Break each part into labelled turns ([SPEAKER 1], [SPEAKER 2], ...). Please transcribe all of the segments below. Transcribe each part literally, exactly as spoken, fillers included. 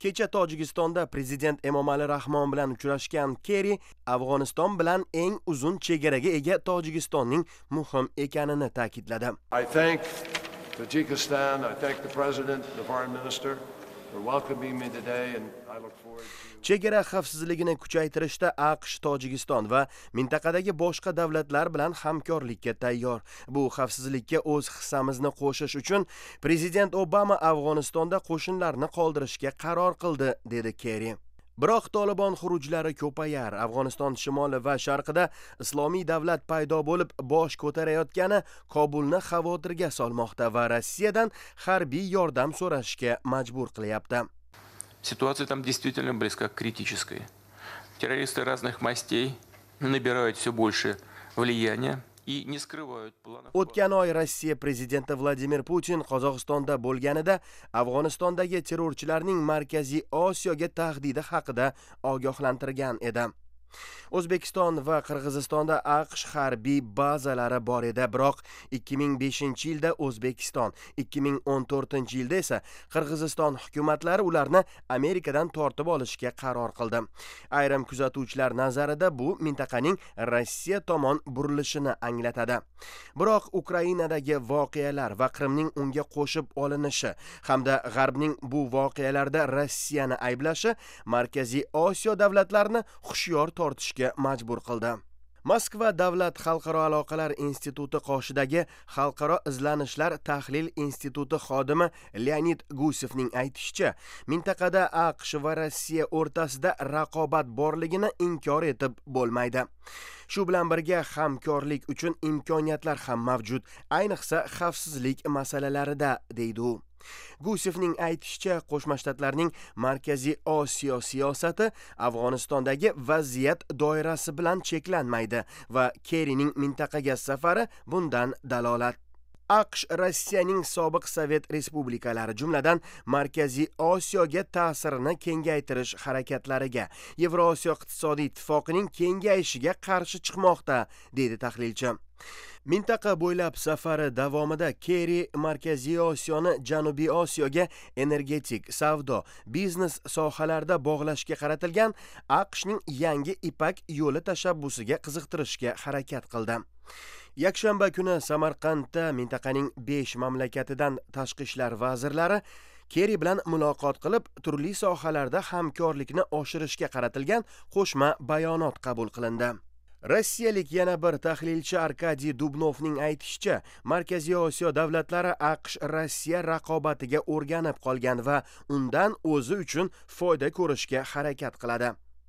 [SPEAKER 1] Kecha Tojikistonda prezident Emomali Rahmon bilan uchrashgan Kerri Afg'oniston bilan eng uzun chegaraga ega Tojikistonning muhim ekanini ta'kidladi.
[SPEAKER 2] I thank Tajikistan, I thank the president, the foreign minister for welcoming me today and I look forward to
[SPEAKER 1] Chegara xavfsizligini kuchaytirishda AQSh, Tojikiston va mintaqadagi boshqa davlatlar bilan hamkorlikka tayyor. Bu xavfsizlikka o'z hissamizni qo'shish uchun prezident Obama Afg'onistonda qo'shinlarni qoldirishga qaror qildi, dedi Kerri. Biroq Tolibon xurujlari ko'payar, Afg'oniston shimoli va sharqida islomiy davlat paydo bo'lib bosh ko'tarayotgani Kobulni xavotirga solmoqda va Rossiyadan harbiy yordam so'rashga majbur qilyapti.
[SPEAKER 3] Ситуация там действительно близка к критической. Террористы разных мастей набирают все больше влияния и не скрывают планов.
[SPEAKER 1] O'tgan oy Rossiya prezidenti Vladimir Putin Qozog'istonda bo'lganida Afg'onistondagi terrorchilarning Markaziy Osiyoga tahdidi haqida ogohlantirgan edi. O'zbekiston va Qirg'izistonda AQSh harbiy bazalari bor edi, biroq ikki ming beshinchi yilda O'zbekiston, ikki ming o'n to'rtinchi yilda esa Qirg'iziston hukumatlari ularni Amerikadan tortib olishga qaror qildi. Ayrim kuzatuvchilar nazarida bu mintaqaning Rossiya tomon burilishini anglatadi. Biroq Ukrainadagi voqealar va Qrimning unga qo'shib olinishi hamda G'arbning bu voqealarda Rossiyani ayblashi Markaziy Osiyo davlatlarini hushyor tortishga majbur qildi. Moskva Davlat xalqaro aloqalar instituti qoshidagi Xalqaro izlanishlar tahlil instituti xodimi Leonid Gusevning aytishicha, mintaqada AQSh va Rossiya o'rtasida raqobat borligini inkor etib bo'lmaydi. Shu bilan birga hamkorlik uchun imkoniyatlar ham mavjud, ayniqsa xavfsizlik masalalarida, deydi u. Gusevning aytishicha, Qo'shma Shtatlarning Markaziy Osiyo siyosati Afg'onistondagi vaziyat doirasi bilan cheklanmaydi va Kerrining mintaqaga safari bundan dalolat. AQSh Rossiyaning sobiq Sovet respublikalari, jumladan Markaziy Osiyoga ta'sirini kengaytirish harakatlariga, Yevrosiyo iqtisodiy ittifoqining kengayishiga qarshi chiqmoqda, dedi tahlilchi. Mintaqa bo'ylab safari davomida Kerri Markaziy Osiyoni Janubiy Osiyoga energetik, savdo, biznes sohalarida bog'lashga qaratilgan AQShning yangi Ipak yo'li tashabbusiga qiziqtirishga harakat qildi. Yakshanba kuni Samarqandda mintaqaning besh mamlakatidan tashqi ishlar vazirlari Kerri bilan muloqot qilib, turli sohalarda hamkorlikni oshirishga qaratilgan qo'shma bayonot qabul qilindi. Rossiyalik yana bir tahlilchi Arkadiy Dubnovning aytishicha, Markaziy Osiyo davlatlari AQSh Rossiya raqobatiga o'rganib qolgan va undan o'zi uchun foyda ko'rishga harakat qiladi.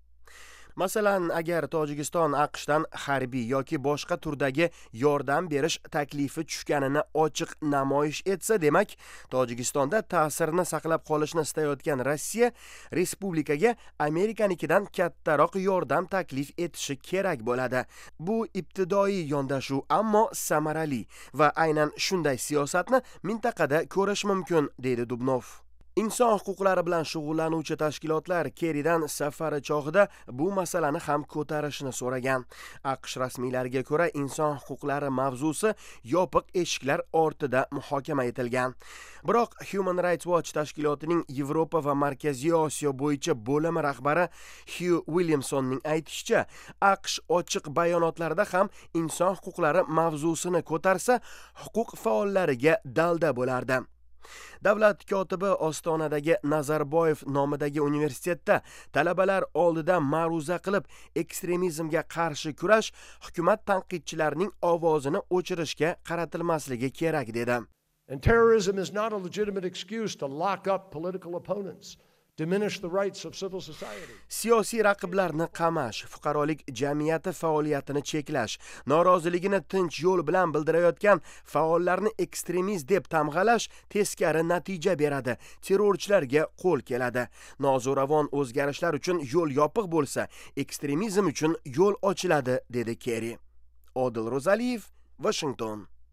[SPEAKER 1] Masalan, agar Tojikiston AQShdan harbiy yoki boshqa turdagi yordam berish taklifi tushganini ochiq namoyish etsa, demak, Tojikistonda ta'sirini saqlab qolishni istayotgan Rossiya respublikaga Amerikanikidan kattaroq yordam taklif etishi kerak bo'ladi. Bu ibtidoiy yondashuv, ammo samarali va aynan shunday siyosatni mintaqada ko'rish mumkin, dedi Dubnov. Inson huquqlari bilan shug'ullanuvchi tashkilotlar Kerridan safari chog'ida bu masalani ham ko'tarishni so'ragan. AQSh rasmiylariga ko'ra, inson huquqlari mavzusi yopiq eshiklar ortida muhokama etilgan. Biroq Human Rights Watch tashkilotining Yevropa va Markaziy Osiyo bo'yicha bo'limi rahbari Hugh Williamsonning aytishicha, AQSh ochiq bayonotlarida ham inson huquqlari mavzusini ko'tarsa, huquq faollariga dalda bo'lardi. Davlat kotibi Ostonadagi Nazarboyev nomidagi universitetda talabalar oldida ma'ruza qilib, ekstremizmga qarshi kurash hukumat tanqidchilarining ovozini o'chirishga qaratilmasligi kerak, dedi.
[SPEAKER 2] And terrorism is not a legitimate excuse to lock up political opponents. Diminish the rights of civil society.
[SPEAKER 1] Siyosiy raqiblarni qamash, fuqarolik jamiyati faoliyatini cheklash, noroziligini tinch yo'l bilan bildirayotgan faollarni ekstremist deb tamg'alash teskari natija beradi. Terrorchilarga qo'l keladi. Nozo'ravon o'zgarishlar uchun yo'l yopiq bo'lsa, ekstremizm uchun yo'l ochiladi, dedi Kerri. Odil Ro'zaliyev, Washington.